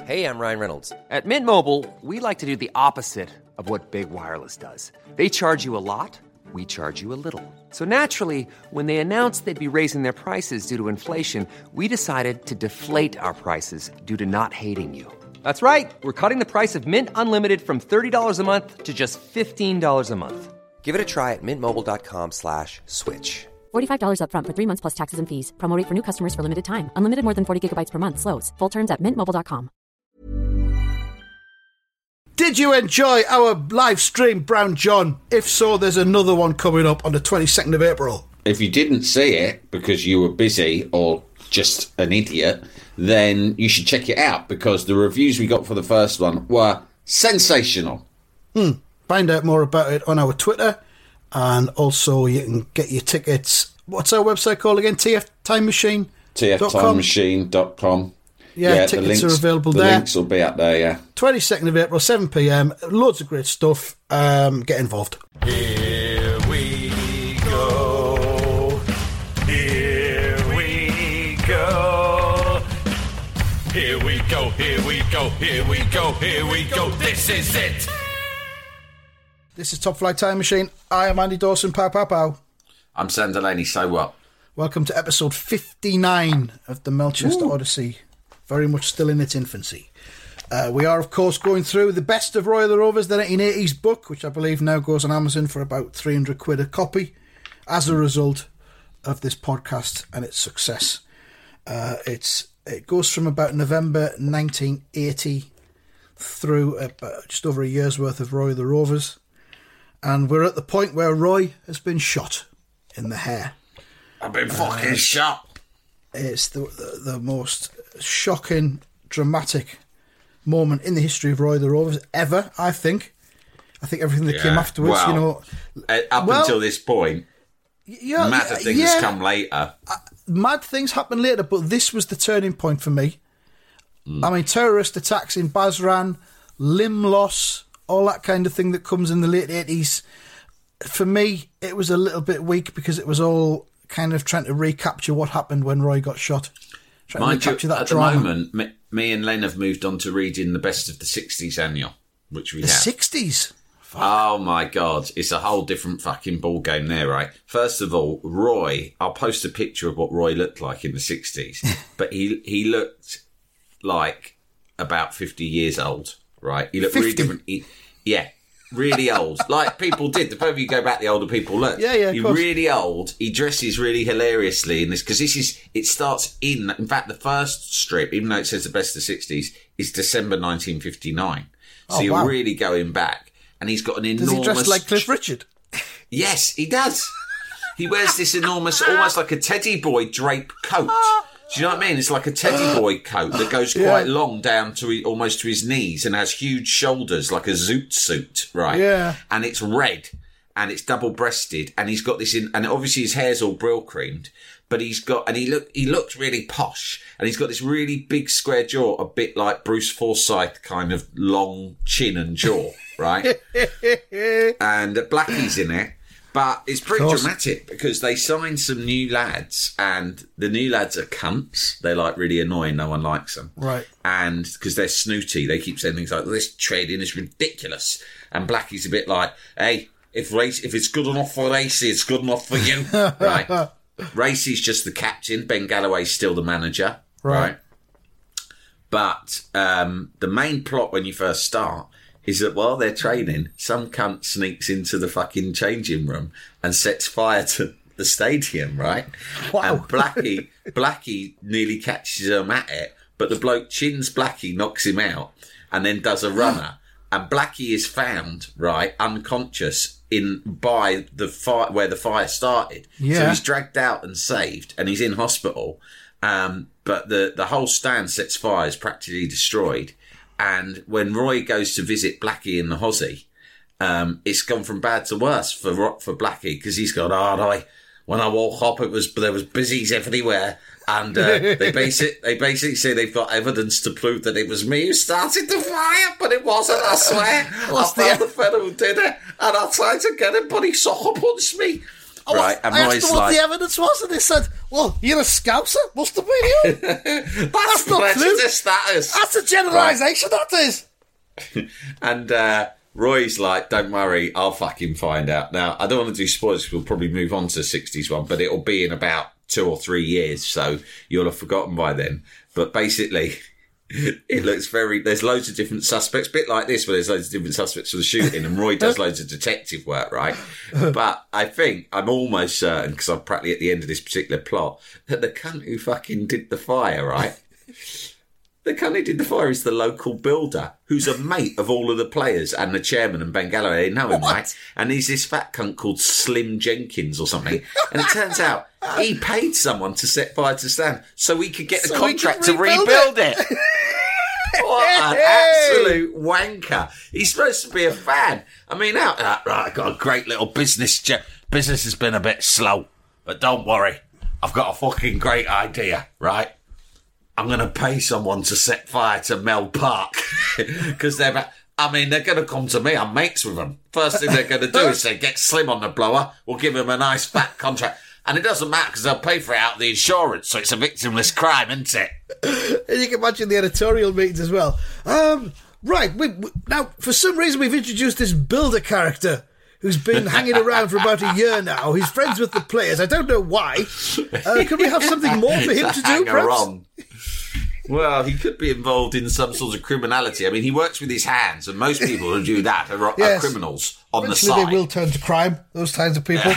Hey, I'm Ryan Reynolds. At Mint Mobile, we like to do the opposite of what Big Wireless does. They charge you a lot, we charge you a little. So naturally, when they announced they'd be raising their prices due to inflation, we decided to deflate our prices due to not hating you. That's right. We're cutting the price of Mint Unlimited from $30 a month to just $15 a month. Give it a try at mintmobile.com/switch. $45 up front for 3 months plus taxes and fees. Promo rate for new customers for limited time. Unlimited more than 40 gigabytes per month. Slows full terms at mintmobile.com. Did you enjoy our live stream, Brown John? If so, there's another one coming up on the 22nd of April. If you didn't see it because you were busy or just an idiot, then you should check it out because the reviews we got for the first one were sensational. Find out more about it on our Twitter, and also you can get your tickets. What's our website called again? TF Time Machine? TFTimemachine.com. Yeah, tickets are available there. The links will be up there, yeah. 22nd of April, 7 p.m. Loads of great stuff. Get involved. Here we go. Here we go. Here we go. Here we go. Here we go. Here we go. This is it. This is Top Flight Time Machine. I am Andy Dawson. Pow, pow, pow. I'm Sam Delaney, so what? Welcome to episode 59 of the Melchester Odyssey. Very much still in its infancy. We are, of course, going through the best of Roy of the Rovers, the 1980s book, which I believe now goes on Amazon for about 300 quid a copy, as a result of this podcast and its success. It goes from about November 1980 through just over a year's worth of Roy of the Rovers. And we're at the point where Roy has been shot in the hair. I've been fucking shot. It's the most shocking, dramatic moment in the history of Roy of the Rovers ever, I think. I think everything that came afterwards, until this point, mad things come later. Mad things happen later, but this was the turning point for me. I mean, terrorist attacks in Basran, limb loss, all that kind of thing that comes in the late 80s. For me, it was a little bit weak because it was all kind of trying to recapture what happened when Roy got shot. Mind you, at the moment, me and Len have moved on to reading the Best of the 60s annual, which we have. The 60s? Fuck. Oh my God, it's a whole different fucking ball game there, right? First of all, Roy, I'll post a picture of what Roy looked like in the 60s, but he looked like about 50 years old, right? He looked 50? Really different. Really old. Like people did. The further you go back, the older people look. Yeah, He's really old. He dresses really hilariously in this, because it starts in fact, the first strip, even though it says the best of the 60s, is December 1959. So you're really going back. And he's got an enormous... Does he dress like Cliff Richard? Yes, he does. He wears this enormous, almost like a teddy boy drape coat. Do you know what I mean? It's like a teddy boy coat that goes quite long down to almost to his knees and has huge shoulders like a zoot suit, right? Yeah. And it's red and it's double-breasted and he's got this and obviously his hair's all brill creamed, but he looks really posh and he's got this really big square jaw, a bit like Bruce Forsyth kind of long chin and jaw, right? And Blackie's in it. But it's pretty dramatic because they signed some new lads and the new lads are cunts. They're like really annoying. No one likes them. Right. And because they're snooty, they keep saying things like, this trading is ridiculous. And Blackie's a bit like, hey, if it's good enough for Racy, it's good enough for you. Right. Racy's just the captain. Ben Galloway's still the manager. Right. But the main plot when you first start is that while they're training, some cunt sneaks into the fucking changing room and sets fire to the stadium, right? Wow. And Blackie nearly catches him at it, but the bloke chins Blackie, knocks him out, and then does a runner. And Blackie is found, right, unconscious by the fire where the fire started. Yeah. So he's dragged out and saved, and he's in hospital. But the whole stand sets fire, is practically destroyed. And when Roy goes to visit Blackie in the Hozzy, it's gone from bad to worse for Blackie, because he's gone, when I woke up, there was busies everywhere. And they basically say they've got evidence to prove that it was me who started the fire, but it wasn't, I swear. I found the fellow who did it, and I tried to get him, but he sucker punched me. right? And I asked Roy's them what like, the evidence was, and they said, well, you're a Scouser. Must have been you. that's not true. prejudice status. That's a generalisation, that is. And Roy's like, don't worry, I'll fucking find out. Now, I don't want to do spoilers, we'll probably move on to the 60s one, but it'll be in about 2 or 3 years, so you'll have forgotten by then. But basically, it looks there's loads of different suspects, bit like this, where there's loads of different suspects for the shooting, and Roy does loads of detective work, right? But I'm almost certain, because I'm practically at the end of this particular plot, that the cunt who fucking did the fire, right? The cunt who did the fire is the local builder, who's a mate of all of the players and the chairman and Ben Galloway. They know him, right? And he's this fat cunt called Slim Jenkins or something. And it turns out he paid someone to set fire to Stan so he could get the contract to rebuild it. What an absolute wanker. He's supposed to be a fan. I mean, right, I've got a great little business. Business has been a bit slow, but don't worry. I've got a fucking great idea, right? I'm going to pay someone to set fire to Mel Park because they're going to come to me. I'm mates with them. First thing they're going to do is say, get Slim on the blower. We'll give him a nice fat contract. And it doesn't matter because they'll pay for it out of the insurance. So it's a victimless crime, isn't it? And you can imagine the editorial meetings as well. Right. Now, for some reason, we've introduced this builder character who's been hanging around for about a year now. He's friends with the players. I don't know why. Could we have something more for him to do, perhaps? Well, he could be involved in some sort of criminality. I mean, he works with his hands, and most people who do that are criminals on the side. They will turn to crime, those kinds of people.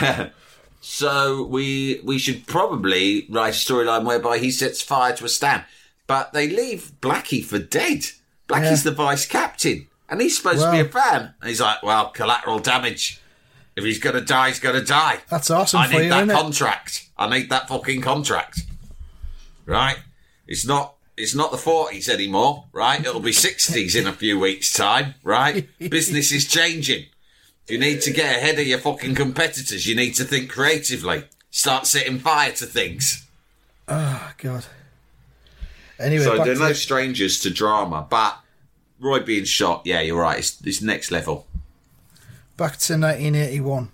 So we should probably write a storyline whereby he sets fire to a stand. But they leave Blackie for dead. Blackie's the vice captain, and he's supposed to be a fan. And he's like, well, collateral damage. If he's going to die, he's going to die. That's awesome I for you, need that isn't it? contract. I need that fucking contract. Right? It's not the 40s anymore, right? It'll be 60s in a few weeks' time, right? Business is changing. If you need to get ahead of your fucking competitors, you need to think creatively. Start setting fire to things. Oh, God. Anyway, so they're no strangers to drama, but Roy being shot, yeah, you're right, it's next level. Back to 1981.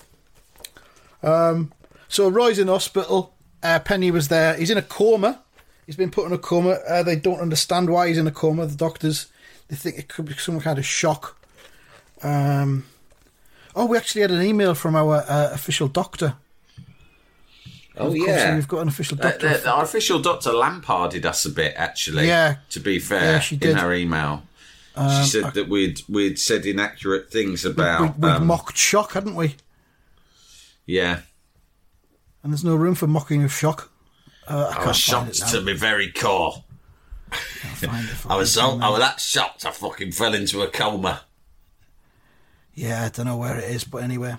So Roy's in hospital. Penny was there. He's in a coma. He's been put in a coma. They don't understand why he's in a coma. The doctors, they think it could be some kind of shock. We actually had an email from our official doctor. Oh, yeah. We've got an official doctor. Our official doctor lamparded us a bit, actually. Yeah. To be fair, she did. in her email. She said that we'd said inaccurate things about... We'd mocked shock, hadn't we? Yeah. And there's no room for mocking of shock. I was shocked to my very core. I was that shocked I fucking fell into a coma. Yeah, I don't know where it is, but anyway.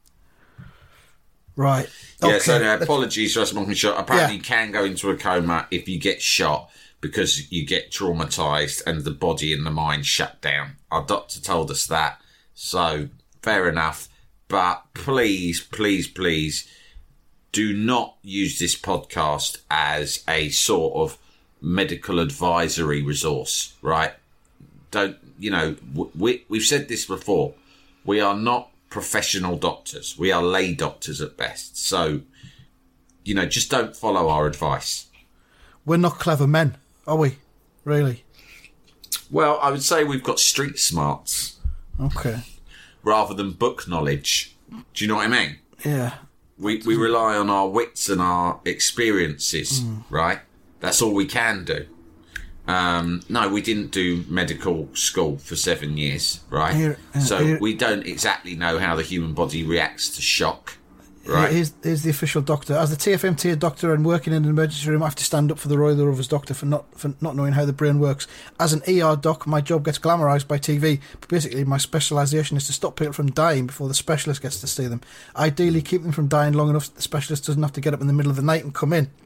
Right. Yeah, so apologies for us mocking shot. Apparently you can go into a coma if you get shot because you get traumatised and the body and the mind shut down. Our doctor told us that. So, fair enough. But please, please, please do not use this podcast as a sort of medical advisory resource, right? Don't, we've said this before. We are not professional doctors. We are lay doctors at best. So, just don't follow our advice. We're not clever men, are we? Really? Well, I would say we've got street smarts. Okay. Rather than book knowledge. Do you know what I mean? Yeah. We rely on our wits and our experiences, right? That's all we can do. No, we didn't do medical school for 7 years, right? We don't exactly know how the human body reacts to shock, right? Here's the official doctor. As the TFMT doctor and working in an emergency room, I have to stand up for the Royal Rovers doctor for not knowing how the brain works. As an ER doc, my job gets glamorised by TV, but basically my specialisation is to stop people from dying before the specialist gets to see them. Ideally, keep them from dying long enough that the specialist doesn't have to get up in the middle of the night and come in.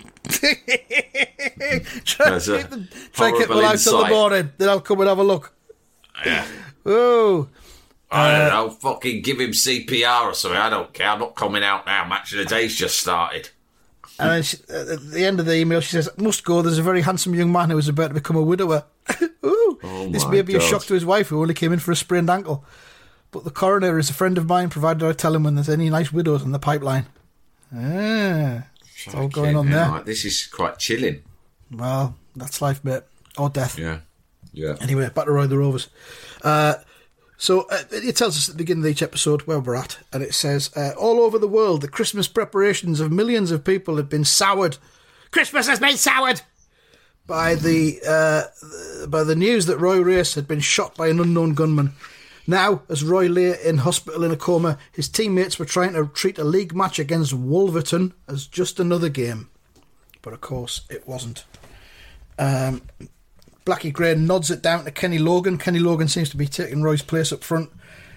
Try and get them out till the morning, then I'll come and have a look. Yeah. Oh. I don't know, fucking give him CPR or something. I don't care. I'm not coming out now. Match of the day's just started. And then at the end of the email, she says, must go. There's a very handsome young man who is about to become a widower. Ooh. This may be a shock to his wife, who only came in for a sprained ankle. But the coroner is a friend of mine, provided I tell him when there's any nice widows in the pipeline. It's all going on there. Like, this is quite chilling. Well, that's life, mate. Or death. Yeah. Anyway, back to Roy the Rovers. So it tells us at the beginning of each episode where we're at, and it says, all over the world, the Christmas preparations of millions of people have been soured. Christmas has been soured! By the news that Roy Race had been shot by an unknown gunman. Now, as Roy lay in hospital in a coma, his teammates were trying to treat a league match against Wolverton as just another game. But of course, it wasn't. Blackie Gray nods it down to Kenny Logan. Kenny Logan seems to be taking Roy's place up front.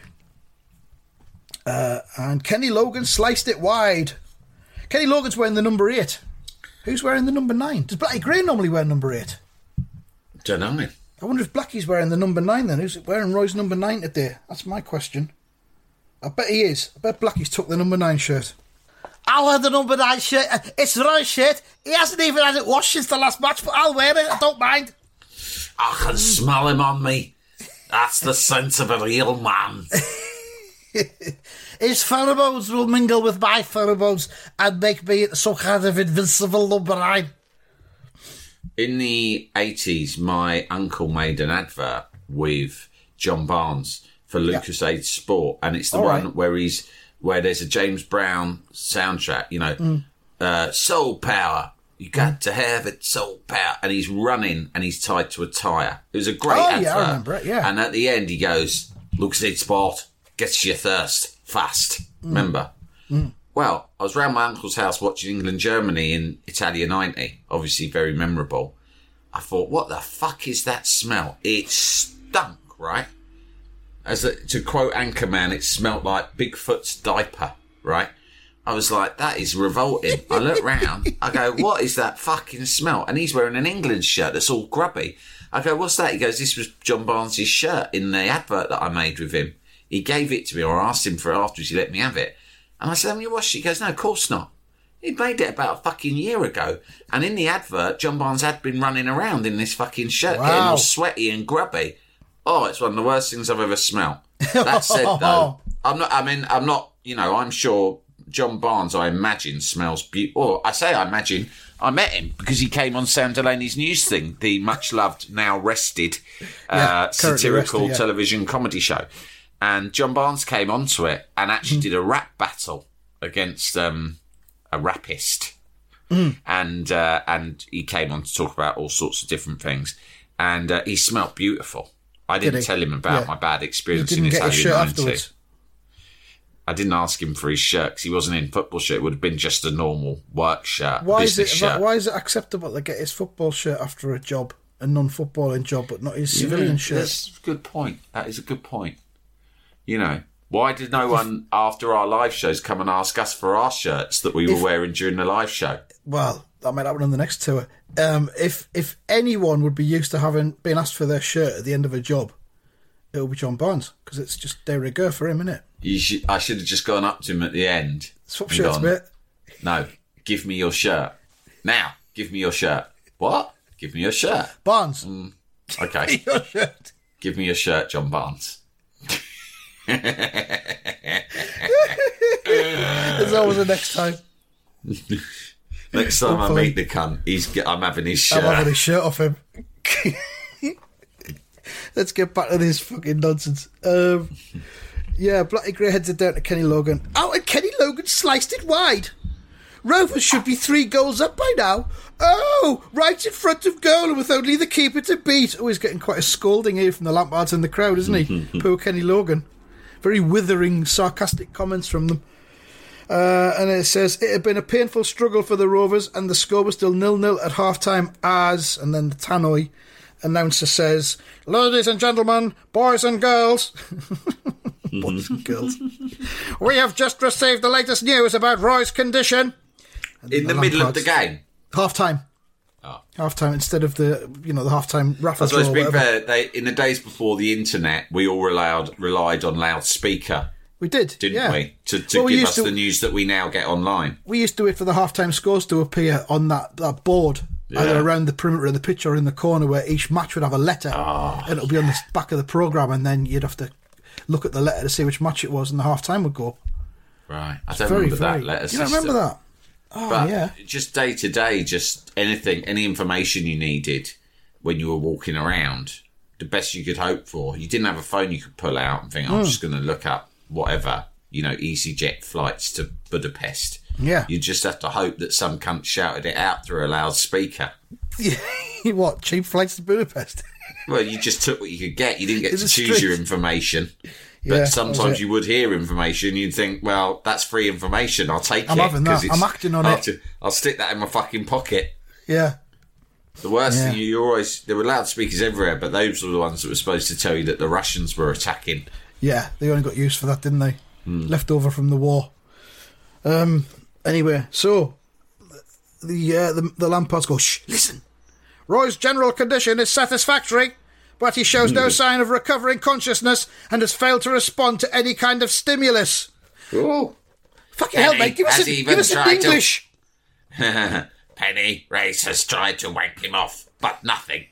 And Kenny Logan sliced it wide. Kenny Logan's wearing the number 8. Who's wearing the number 9? Does Blackie Gray normally wear number 8? Don't know. I wonder if Blackie's wearing the number 9 then. Who's wearing Roy's number 9 today? That's my question. I bet he is. I bet Blackie's took the number 9 shirt. I'll wear the number 9 shirt. It's Roy's shirt. He hasn't even had it washed since the last match, but I'll wear it. I don't mind. I can smell him on me. That's the sense of a real man. His pheromones will mingle with my pheromones and make me some kind of invincible number 9. In the 80s, my uncle made an advert with John Barnes for Lucas Aid Sport, and it's the one where there's a James Brown soundtrack, soul power. You got to have it, soul power. And he's running and he's tied to a tyre. It was a great advert. Yeah, I remember it, yeah. And at the end he goes, Lucas Aid Sport, gets you thirst, fast. Remember? Well, I was round my uncle's house watching England-Germany in Italia 90. Obviously very memorable. I thought, what the fuck is that smell? It stunk, right? To quote Anchorman, it smelt like Bigfoot's diaper, right? I was like, that is revolting. I look round, I go, what is that fucking smell? And he's wearing an England shirt that's all grubby. I go, what's that? He goes, this was John Barnes' shirt in the advert that I made with him. He gave it to me, or I asked him for it afterwards, he let me have it. And I said, have you washed it? He goes, no, of course not. He'd made it about a fucking year ago. And in the advert, John Barnes had been running around in this fucking shirt, getting all sweaty and grubby. Oh, it's one of the worst things I've ever smelled. That said, though, I'm sure John Barnes, I imagine, smells beautiful. Or I say I imagine, I met him because he came on Sam Delaney's news thing, the much-loved, now rested, satirical television comedy show. And John Barnes came onto it and actually did a rap battle against a rappist. And he came on to talk about all sorts of different things. And he smelled beautiful. I didn't tell him about my bad experience in Italia 90. I didn't ask him for his shirt because he wasn't in football shirt. It would have been just a normal work shirt. Why is it acceptable to get his football shirt after a job, a non-footballing job, but not his civilian shirt? That's a good point. That is a good point. Why did no one after our live shows come and ask us for our shirts that we were wearing during the live show? Well, that might happen on the next tour. If anyone would be used to being asked for their shirt at the end of a job, it will be John Barnes, because it's just de rigueur for him, isn't it? I should have just gone up to him at the end. Swap shirts, mate. No, give me your shirt. Now, give me your shirt. What? Give me your shirt. Barnes. Okay. Your shirt. Give me your shirt, John Barnes. There's always a next time. Next time I meet the cunt, I'm having his shirt. I'm having his shirt off him. Let's get back to this fucking nonsense. Blackie Gray heads it down to Kenny Logan. Oh, and Kenny Logan sliced it wide. Rovers should be 3 goals up by now. Oh, right in front of goal and with only the keeper to beat. Oh, he's getting quite a scolding here from the Lampards in the crowd, isn't he? Poor Kenny Logan. Very withering, sarcastic comments from them. And it says, it had been a painful struggle for the Rovers and the score was still 0-0 at half-time as, and then the tannoy announcer says, ladies and gentlemen, boys and girls. Boys and girls. We have just received the latest news about Roy's condition. In the middle of the game? Half-time. Oh. Half-time instead of the half-time raffle. So to be fair, in the days before the internet, we all relied on loudspeaker. We didn't we? To give us the news that we now get online. We used to wait for the half-time scores to appear on that board, either around the perimeter of the pitch or in the corner, where each match would have a letter, and it'll be on the back of the programme, and then you'd have to look at the letter to see which match it was, and the half time would go up. Right. I don't remember that letter You system. don't remember that? Oh, But yeah. just day to day, just any information you needed when you were walking around, the best you could hope for. You didn't have a phone you could pull out and think, I'm just going to look up whatever, EasyJet flights to Budapest. Yeah. You just have to hope that some cunt shouted it out through a loudspeaker. What, cheap flights to Budapest? Well, you just took what you could get. You didn't get In to the choose your street. information. Yeah, But sometimes you would hear information. You'd think, well, that's free information. I'll take I'm it. having that. 'cause it's- I'm acting on it. I'll stick that in my fucking pocket. Yeah. The worst Yeah. thing, there were loudspeakers everywhere, but those were the ones that were supposed to tell you that the Russians were attacking. Yeah, they only got used for that, didn't they? Left over from the war. Anyway, so the Lampards go, shh, listen. Roy's general condition is satisfactory, but he shows no sign of recovering consciousness and has failed to respond to any kind of stimulus. Oh. Fucking hell, Penny mate, give us has it even in tried to- English. Penny Race has tried to wank him off, but nothing.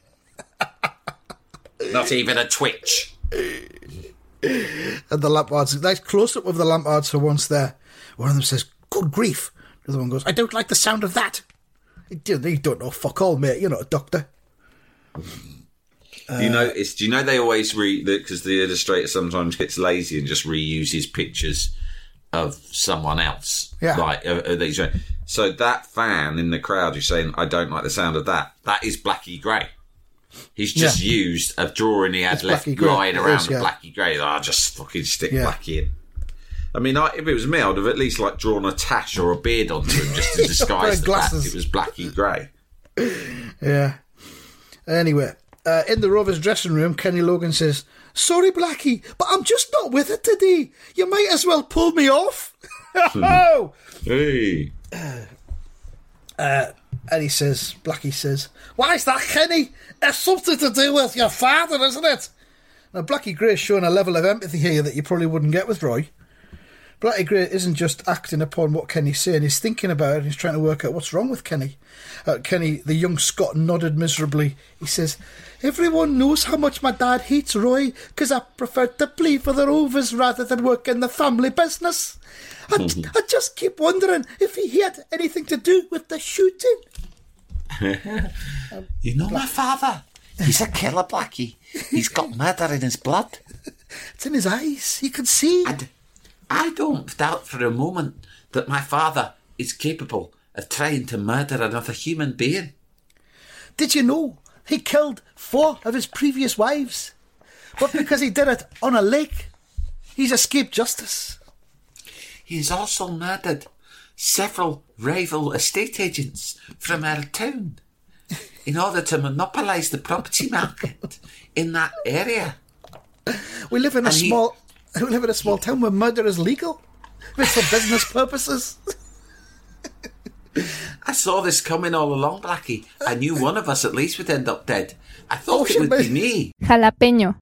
Not even a twitch. And the Lampards, nice close-up of the Lampards for once there. One of them says, good grief. The other one goes, I don't like the sound of that. You don't know fuck all, mate. You're not a doctor. Do you know they always because the illustrator sometimes gets lazy and just reuses pictures of someone else. Yeah. Like, so that fan in the crowd who's saying, I don't like the sound of that, that is Blackie Grey. He's just used a drawing he had It's left Blackie Grey. lying It around is, of yeah. Blackie Grey. I'll just fucking stick Yeah. Blackie in. I mean, if it was me, I'd have at least like drawn a tash or a beard onto him just to disguise the fact glasses. it was Blackie Grey. Yeah. Anyway, in the Rovers dressing room, Kenny Logan says, sorry, Blackie, but I'm just not with it today. You might as well pull me off. Oh! Hey. And Blackie says, why is that, Kenny? It's something to do with your father, isn't it? Now, Blackie Gray's showing a level of empathy here that you probably wouldn't get with Roy. Blackie Gray isn't just acting upon what Kenny's saying, he's thinking about it and he's trying to work out what's wrong with Kenny. Kenny, the young Scot, nodded miserably. He says, everyone knows how much my dad hates Roy because I prefer to play for the Rovers rather than work in the family business. I just keep wondering if he had anything to do with the shooting. You know my father. He's a killer, Blackie. He's got murder in his blood. It's in his eyes. You can see. And I don't doubt for a moment that my father is capable of trying to murder another human being. Did you know he killed 4 of his previous wives? But because he did it on a lake, he's escaped justice. He's also murdered several rival estate agents from our town in order to monopolise the property market in that area. We live in a And he- small town where murder is legal. It's for business purposes. I saw this coming all along, Blackie. I knew one of us at least would end up dead. I thought it shit, would be mate. me. Jalapeño.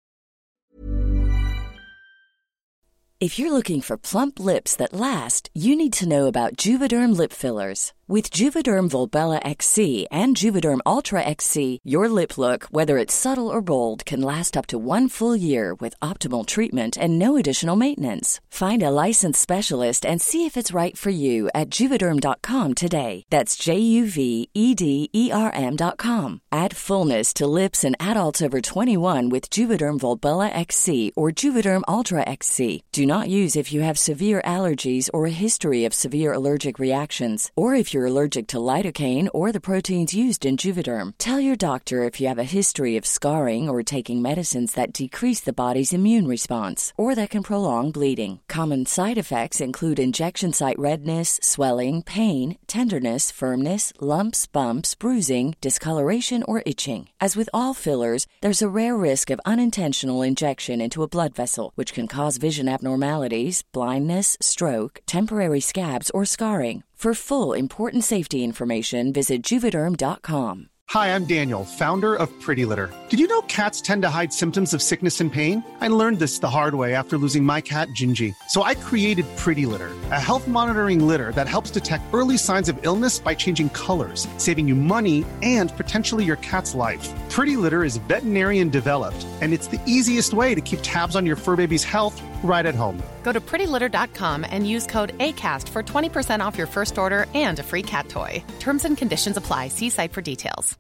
If you're looking for plump lips that last, you need to know about Juvederm lip fillers. With Juvederm Volbella XC and Juvederm Ultra XC, your lip look, whether it's subtle or bold, can last up to 1 full year with optimal treatment and no additional maintenance. Find a licensed specialist and see if it's right for you at Juvederm.com today. That's JUVEDERM.com. Add fullness to lips in adults over 21 with Juvederm Volbella XC or Juvederm Ultra XC. Do not use if you have severe allergies or a history of severe allergic reactions, or if you're allergic to lidocaine or the proteins used in Juvederm. Tell your doctor if you have a history of scarring or taking medicines that decrease the body's immune response or that can prolong bleeding. Common side effects include injection site redness, swelling, pain, tenderness, firmness, lumps, bumps, bruising, discoloration, or itching. As with all fillers, there's a rare risk of unintentional injection into a blood vessel, which can cause vision abnormalities, blindness, stroke, temporary scabs, or scarring. For full, important safety information, visit Juvederm.com. Hi, I'm Daniel, founder of Pretty Litter. Did you know cats tend to hide symptoms of sickness and pain? I learned this the hard way after losing my cat, Gingy. So I created Pretty Litter, a health monitoring litter that helps detect early signs of illness by changing colors, saving you money and potentially your cat's life. Pretty Litter is veterinarian developed, and it's the easiest way to keep tabs on your fur baby's health right at home. Go to prettylitter.com and use code ACAST for 20% off your first order and a free cat toy. Terms and conditions apply. See site for details.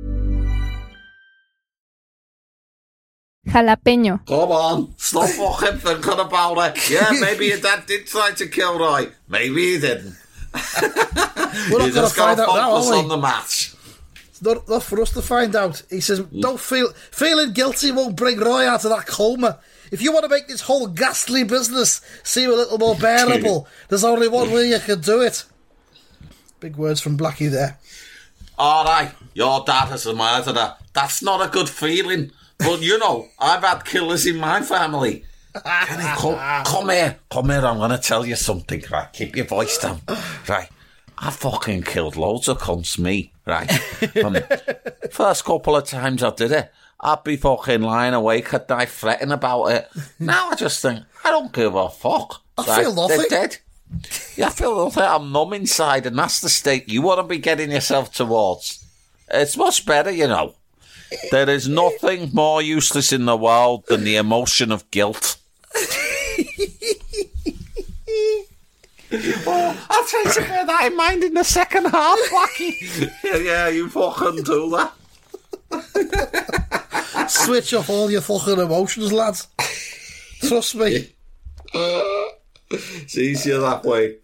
Jalapeño. Come on, stop fucking thinking about it. Yeah, maybe your dad did try to kill Roy. Maybe he didn't. We're not You going to just find gotta out now, focus are we? on the match. It's not for us to find out. He says, don't feeling guilty won't bring Roy out of that coma. If you want to make this whole ghastly business seem a little more bearable, there's only one way you can do it. Big words from Blackie there. All right, your dad is a murderer. That's not a good feeling. But, you know, I've had killers in my family. Kenny, come here. Come here, I'm going to tell you something, right? Keep your voice down. Right. I fucking killed loads of cunts, me, right? First couple of times I did it, I'd be fucking lying awake at night fretting about it. Now I just think, I don't give a fuck. I feel nothing. They're dead. Yeah, I feel nothing. I'm numb inside, and that's the state you want to be getting yourself towards. It's much better, you know. There is nothing more useless in the world than the emotion of guilt. I'll try to bear that in mind in the second half, Blackie. Yeah, you fucking do that. Switch off all your fucking emotions, lads. Trust me. It's easier that way.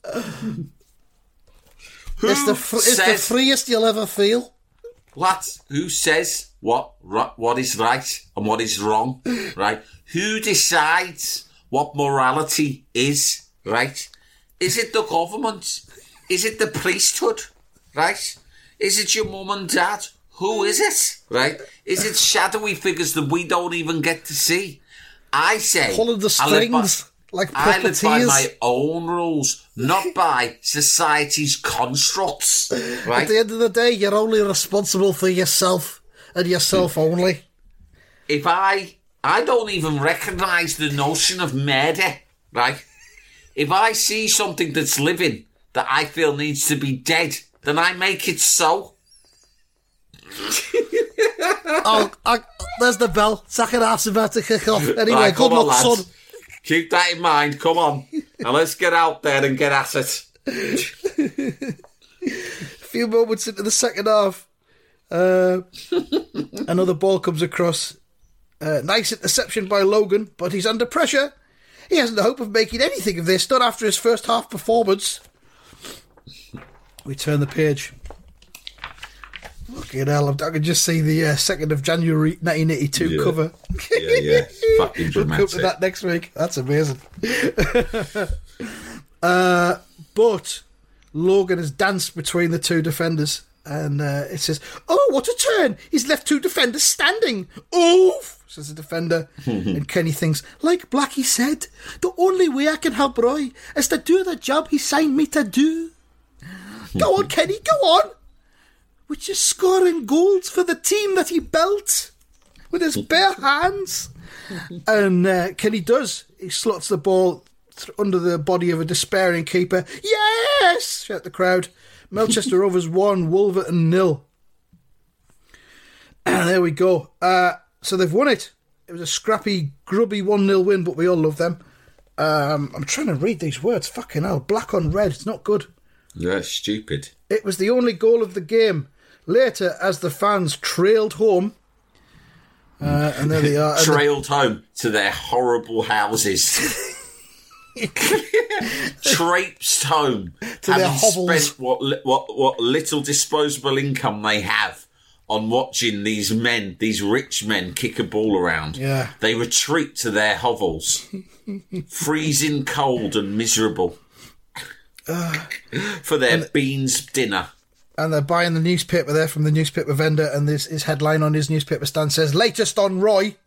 It's the freest you'll ever feel. Lads, who says what is right and what is wrong, right? Who decides what morality is, right? Is it the government? Is it the priesthood, right? Is it your mum and dad? Who is it, right? Is it shadowy figures that we don't even get to see? I say... Pulling the strings like I live by puppeteers. my own rules, not by society's constructs, right? At the end of the day, you're only responsible for yourself and yourself only. If I don't even recognise the notion of murder, right? If I see something that's living that I feel needs to be dead, then I make it so. There's the bell. Second half's about to kick off. Anyway, Right, good come on, luck, lads. son. Keep that in mind. Come on. Now let's get out there and get at it. A few moments into the second half, another ball comes across. Nice interception by Logan, but he's under pressure. He hasn't the hope of making anything of this, not after his first half performance. We turn the page. Fucking hell, I can just see the 2nd of January 1982 cover. Yeah. Fucking We'll come dramatic. to that next week. That's amazing. But Logan has danced between the two defenders, and it says, "Oh, what a turn! He's left two defenders standing. Oof!" says the defender. And Kenny thinks, like Blackie said, the only way I can help Roy is to do the job he signed me to do. Go on, Kenny, go on! Which is scoring goals for the team that he built with his bare hands. And Kenny does. He slots the ball under the body of a despairing keeper. Yes! Shout the crowd. Melchester Rovers 1, Wolverhampton 0. There we go. So they've won it. It was a scrappy, grubby 1-0 win, but we all love them. I'm trying to read these words. Fucking hell. Black on red. It's not good. Yeah, stupid. It was the only goal of the game. Later, as the fans trailed home, and there they are. Trailed home to their horrible houses. Traipsed home To their having hovels. spent what little disposable income they have on watching these rich men kick a ball around. Yeah. They retreat to their hovels, freezing cold and miserable, for their beans dinner. And they're buying the newspaper there from the newspaper vendor, and his headline on his newspaper stand says, "Latest on Roy."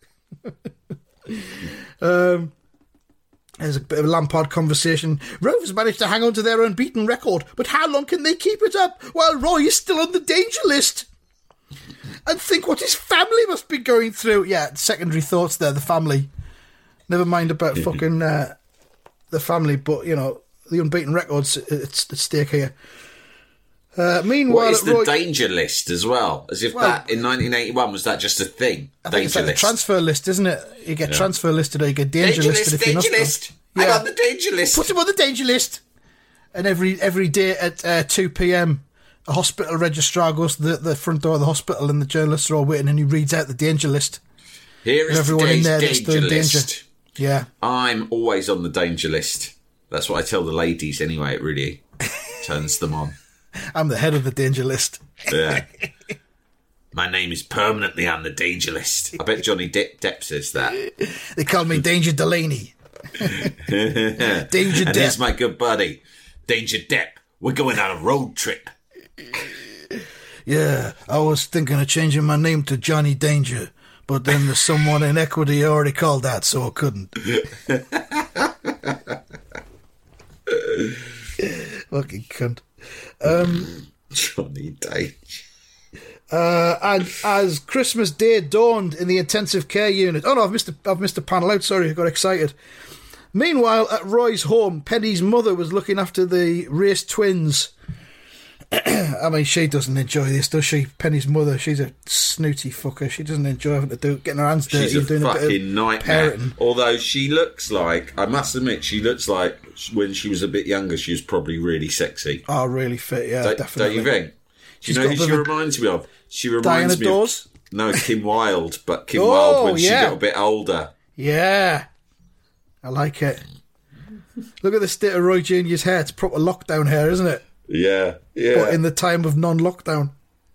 There's a bit of a Lampard conversation. Rovers managed to hang on to their unbeaten record, but how long can they keep it up while Roy is still on the danger list? and think what his family must be going through. Yeah, secondary thoughts there, the family. Never mind about fucking the family, but, you know, the unbeaten records at stake here. Meanwhile, what is the danger list as well? As if that in 1981 was that just a thing? I think it's like a transfer list, isn't it? You get transfer listed or you get danger listed if you're not. Danger list. I'm on the danger list. Put him on the danger list. And every day at 2 p.m, a hospital registrar goes to the front door of the hospital, and the journalists are all waiting, and he reads out the danger list. Here is everyone today's in there danger list. Danger. Yeah, I'm always on the danger list. That's what I tell the ladies anyway. It really turns them on. I'm the head of the danger list. Yeah. My name is permanently on the danger list. I bet Johnny Depp says that. They call me Danger Delaney. Danger and Depp. here's my good buddy, Danger Depp. We're going on a road trip. Yeah, I was thinking of changing my name to Johnny Danger, but then there's someone in Equity already called that, so I couldn't. Fucking cunt. Johnny Danger. And as Christmas Day dawned in the intensive care unit... Oh no, I've missed a panel out, sorry, I got excited. Meanwhile, at Roy's home, Penny's mother was looking after the race twins. I mean, she doesn't enjoy this, does she? Penny's mother, she's a snooty fucker. She doesn't enjoy having to getting her hands dirty and doing a bit of fucking nightmare. parenting. Although she looks like, I must admit, she looks like when she was a bit younger, she was probably really sexy. Oh, really fit, yeah, definitely. Don't you think? Do you know who she reminds me of? She reminds Diana me Dawes? of... No, Kim Wilde, but Kim Wilde when she got a bit older. Yeah. I like it. Look at the state of Roy Jr.'s hair. It's proper lockdown hair, isn't it? Yeah, yeah. But in the time of non-lockdown.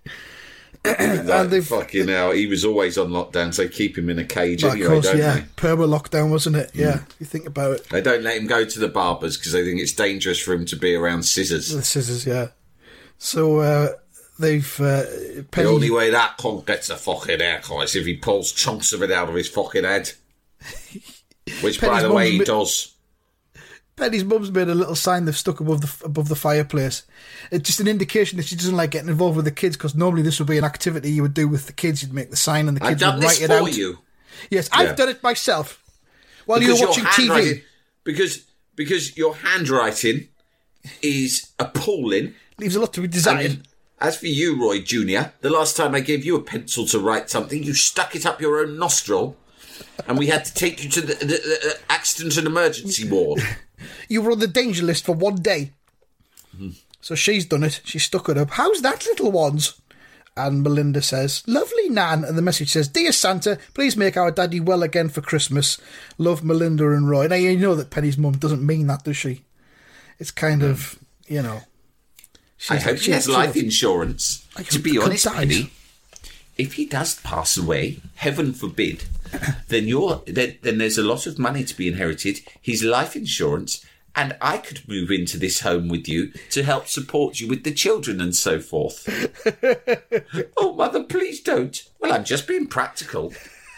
And fucking hell, he was always on lockdown, so keep him in a cage anyway, of course, don't yeah. they? Perma-lockdown, wasn't it? Yeah, if you think about it. They don't let him go to the barbers because they think it's dangerous for him to be around scissors. The scissors, yeah. So they've... The only way that cunt gets a fucking haircut is if he pulls chunks of it out of his fucking head. Which, by the way, he does. Penny's mum's made a little sign they've stuck above the fireplace. It's just an indication that she doesn't like getting involved with the kids, because normally this would be an activity you would do with the kids. You'd make the sign and the kids would write it out. I've done this for you. Yes, I've done it myself while you were watching TV. Because your handwriting is appalling. Leaves a lot to be desired. As for you, Roy Jr., the last time I gave you a pencil to write something, you stuck it up your own nostril, and we had to take you to the accident and emergency ward. You were on the danger list for one day. Mm-hmm. So she's done it. She stuck it up. How's that, little ones? And Melinda says, lovely, Nan. And the message says, Dear Santa, please make our daddy well again for Christmas. Love, Melinda and Roy. Now, you know that Penny's mum doesn't mean that, does she? It's kind of, you know... I hope she has life insurance. To be honest, Penny, if he does pass away, heaven forbid, then there's a lot of money to be inherited, his life insurance, and I could move into this home with you to help support you with the children and so forth. Oh, Mother, please don't. Well, I'm just being practical.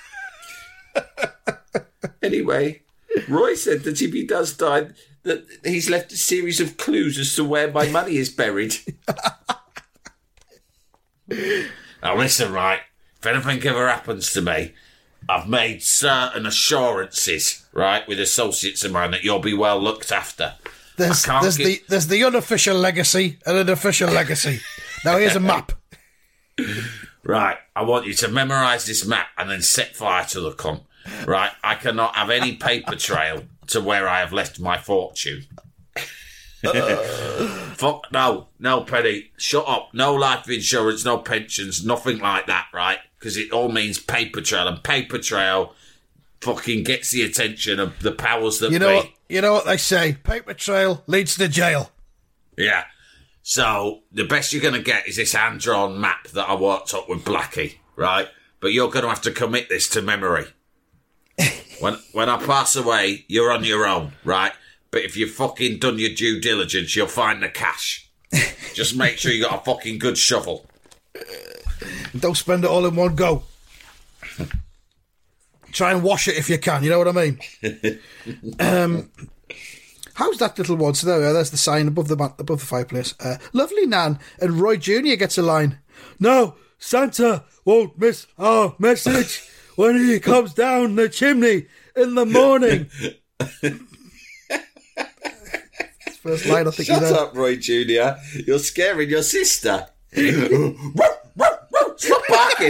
Anyway, Roy said that if he does die, that he's left a series of clues as to where my money is buried. Now listen, right, if anything ever happens to me, I've made certain assurances, right, with associates of mine that you'll be well looked after. There's the unofficial legacy and an official legacy. Now here's a map. Right, I want you to memorise this map and then set fire to the cunt. Right, I cannot have any paper trail to where I have left my fortune. Fuck no, Penny, shut up. No life insurance, no pensions, nothing like that, right? Because it all means paper trail, and paper trail fucking gets the attention of the powers that be. You know what they say, paper trail leads to jail. Yeah. So the best you're going to get is this hand-drawn map that I worked up with Blackie, right? But you're going to have to commit this to memory. When I pass away, you're on your own, right? But if you've fucking done your due diligence, you'll find the cash. Just make sure you got a fucking good shovel. Don't spend it all in one go. Try and wash it if you can, you know what I mean? How's that, little one? So there's the sign above the fireplace. Lovely, Nan. And Roy Jr. gets a line. No, Santa won't miss our message when he comes down the chimney in the morning. First line I think Shut up, Roy Jr. You're scaring your sister. Stop barking.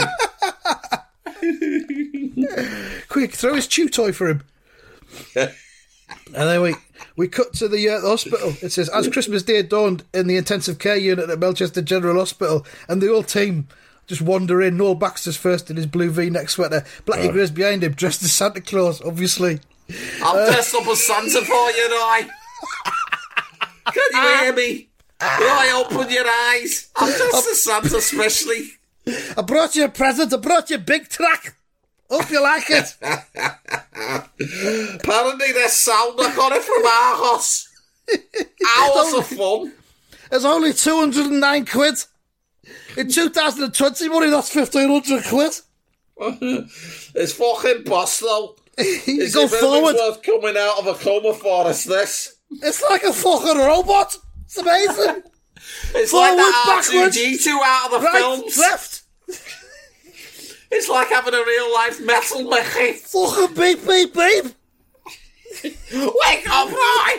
Quick, throw his chew toy for him. And then we cut to the hospital. It says, as Christmas Day dawned in the intensive care unit at Melchester General Hospital, and the whole team just wander in. Noel Baxter's first in his blue V-neck sweater. Blackie Gray's behind him, dressed as Santa Claus, obviously. I'm dressed up as Santa for you, Roy. Can you hear me? Roy, open your eyes. I'm dressed as Santa specially. I brought you a present. I brought you a big track. Hope you like it. Apparently there's sound. I got it from Argos. Hours of fun. It's only 209 quid. In 2020 money, that's 1,500 quid. It's fucking boss, though. You go forward. Worth coming out of a coma for us, this. It's like a fucking robot. It's amazing. It's forward, like that backwards, R2-D2 out of the right, films. Left. It's like having a real-life metal Mickey. Fucking beep, beep, beep. Wake up, Roy.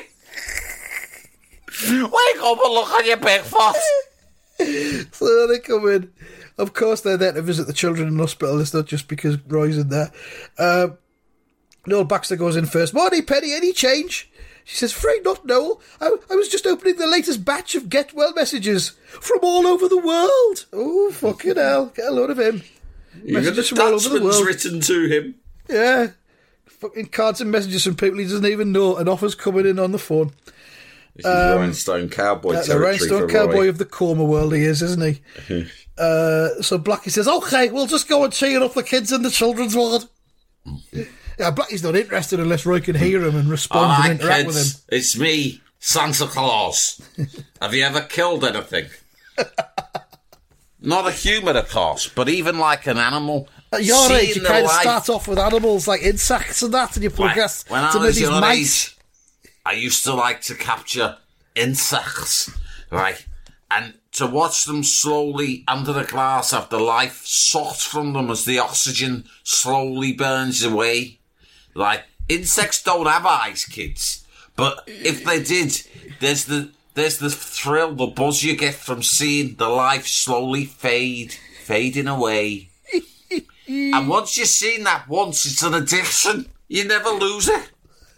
Wake up and look at your big foot. So they come in. Of course, they're there to visit the children in hospital. It's not just because Roy's in there. Noel Baxter goes in first. Morning, Penny. Any change? She says, "Afraid not, Noel. I was just opening the latest batch of Get Well messages from all over the world." Oh, fucking hell. Get a load of him. Messages from all over the world. Written to him. Yeah. Fucking cards and messages from people he doesn't even know, and offers coming in on the phone. This is Rhinestone Cowboy territory. The Rhinestone Cowboy of the coma world he is, isn't he? So Blackie says, "Okay, we'll just go and cheer up the kids in the children's ward." Yeah, Blackie's not interested unless Roy can hear him and respond and interact with him. It's me, Santa Claus. Have you ever killed anything? Not a human, of course, but even like an animal. At your age, you kind of start off with animals like insects and that, and you progress when I to was these your mice. age, I used to like to capture insects, right? And to watch them slowly under the glass after life sucked from them as the oxygen slowly burns away. Like, insects don't have eyes, kids. But if they did, there's the thrill, the buzz you get from seeing the life slowly fading away. And once you've seen that once, it's an addiction. You never lose it.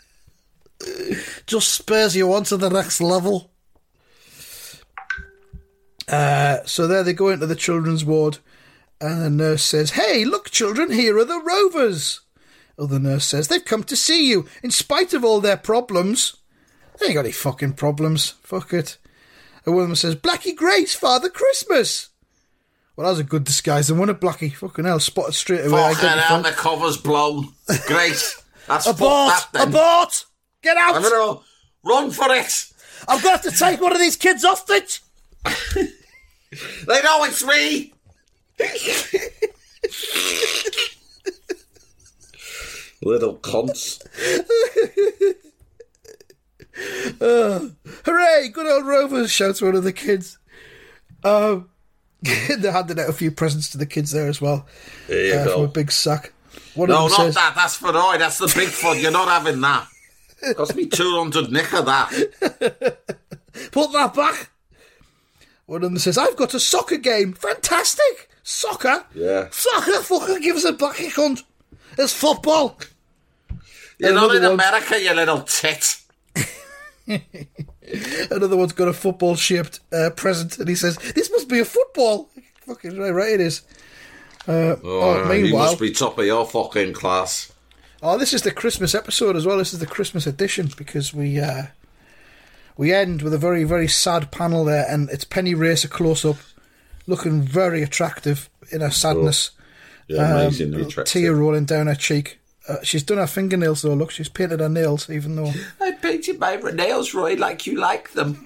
Just spurs you on to the next level. So there they go into the children's ward, and the nurse says, "Hey, look, children, here are the Rovers." Oh, the nurse says, "They've come to see you, in spite of all their problems." They ain't got any fucking problems. Fuck it. A woman says, "Blackie Gray's Father Christmas." Well, that was a good disguise. And one of Blackie, fucking hell, spotted straight away. Fucking hell, the cover's blown. Great. That's abort! Abort! Get out! I'm gonna run for it. I'm going to have to take one of these kids hostage. They know it's me. Little cunts. Hooray! Good old Rovers, shouts one of the kids. They're handing out a few presents to the kids there as well. There you go. From a big sack. Not that. That's for Roy. That's the big fun. You're not having that. Cost me 200 nick of that. Put that back. One of them says, "I've got a soccer game." Fantastic. Soccer? Yeah. Soccer? Fucking give us a back, you cunt. It's football. You're not in America, you little tit. Another one's got a football-shaped present, and he says, "This must be a football." Fucking right it is. Meanwhile, you must be top of your fucking class. Oh, this is the Christmas episode as well. This is the Christmas edition, because we end with a very, very sad panel there, and it's Penny Racer close-up, looking very attractive in her sadness. Yeah, amazingly attractive. Tear rolling down her cheek. She's done her fingernails though, look. She's painted her nails, even though... I painted my nails, Roy, like you like them.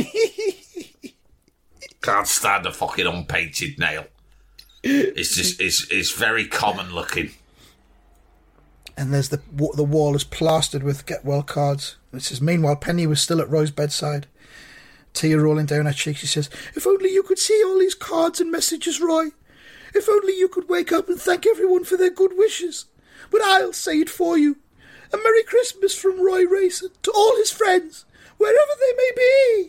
Can't stand a fucking unpainted nail. It's just, it's very common looking. And there's the wall is plastered with Get Well cards. It says, "Meanwhile, Penny was still at Roy's bedside. Tear rolling down her cheek. She says, "If only you could see all these cards and messages, Roy. If only you could wake up and thank everyone for their good wishes. But I'll say it for you. A Merry Christmas from Roy Racer to all his friends, wherever they may be.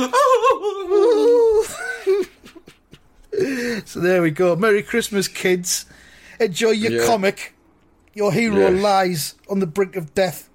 So there we go. Merry Christmas, kids. Enjoy your comic. Your hero lies on the brink of death.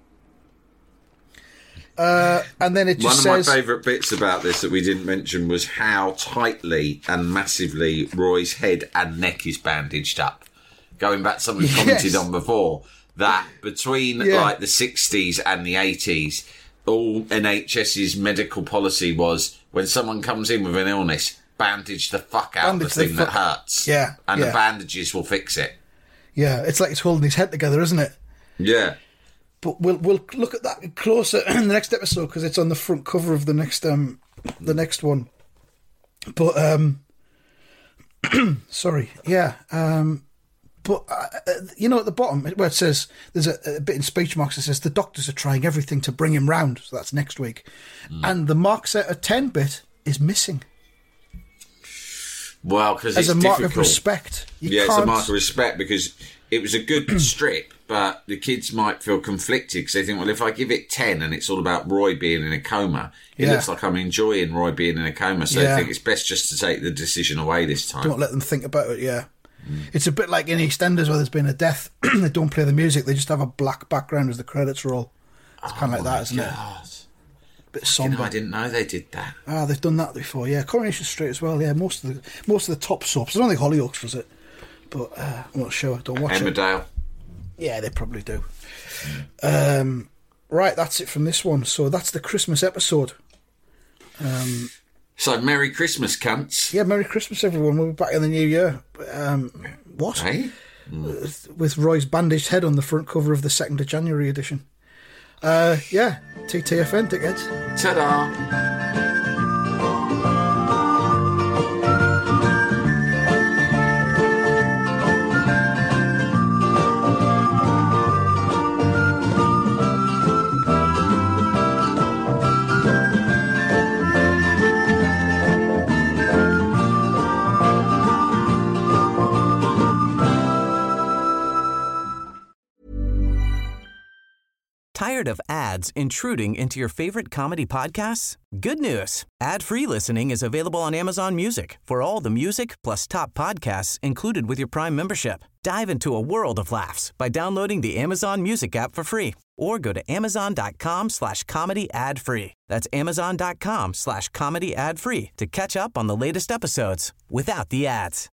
And then it just says... One of my favourite bits about this that we didn't mention was how tightly and massively Roy's head and neck is bandaged up. Going back to something we commented on before, that between like the 60s and the 80s, all NHS's medical policy was when someone comes in with an illness, bandage the fuck out of the thing that hurts. Yeah. And the bandages will fix it. Yeah, it's like it's holding his head together, isn't it? Yeah. But we'll look at that closer in the next episode because it's on the front cover of the next one. But sorry, but you know, at the bottom where it says there's a bit in speech marks that says the doctors are trying everything to bring him round. So that's next week, and the Mark's out of 10 bit is missing. Well, because as it's a mark difficult. Of respect. It's a mark of respect because it was a good strip, but the kids might feel conflicted because they think, well, if I give it 10 and it's all about Roy being in a coma, it looks like I'm enjoying Roy being in a coma. So I think it's best just to take the decision away this time. Don't let them think about it. It's a bit like in EastEnders where there's been a death. They don't play the music; they just have a black background as the credits roll. It's kind of like that, isn't it? Bit somber. I didn't know they did that. They've done that before. Yeah, Coronation Street as well. Yeah, most of the top soaps. I don't think Hollyoaks does it, but I'm not sure. Don't watch Emmerdale. it. Yeah, they probably do. Right, that's it from this one. So that's the Christmas episode. So Merry Christmas, cunts. Yeah, Merry Christmas, everyone. We'll be back in the new year. What? Hey? With Roy's bandaged head on the front cover of the 2nd of January edition. TTFN, dickheads. Ta-da! Tired of ads intruding into your favorite comedy podcasts? Good news. Ad-free listening is available on Amazon Music for all the music plus top podcasts included with your Prime membership. Dive into a world of laughs by downloading the Amazon Music app for free or go to amazon.com/comedy ad-free. That's amazon.com/comedy ad-free to catch up on the latest episodes without the ads.